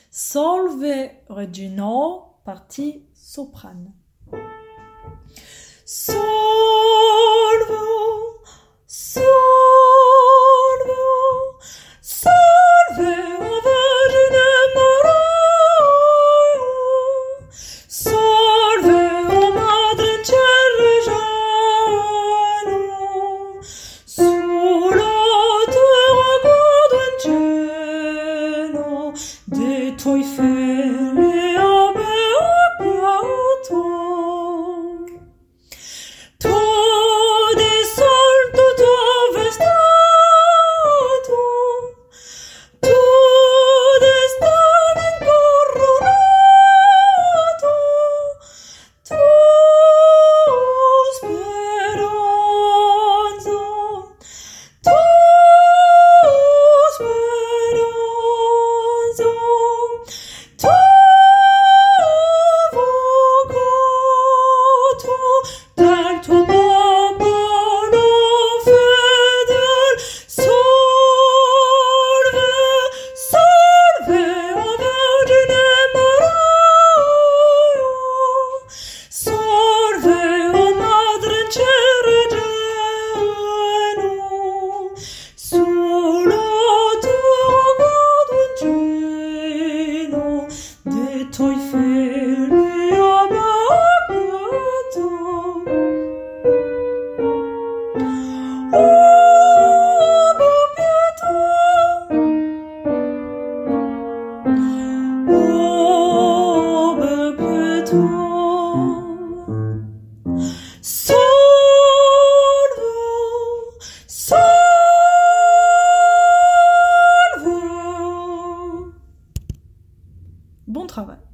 Solve Regino, partie soprane. Solvo, solvo, solve o Vergine Maria, solve o Madre in cielo reggiano, sulla tua guardo in cielo, dei tuoi figli abbeato. Tu di sol tutto vestato, tu destino incoronato, tu speranza, tu speranza, tu avvocato del tuo popolo fedel. Salve, salve, o Vergine Maria, salve, o Madre in cielo reggiano, sulla tua guardo in cielo, dei tuoi figli abbeato. Abbi pietà, abbi pietà. Salve, salve. Bon travail.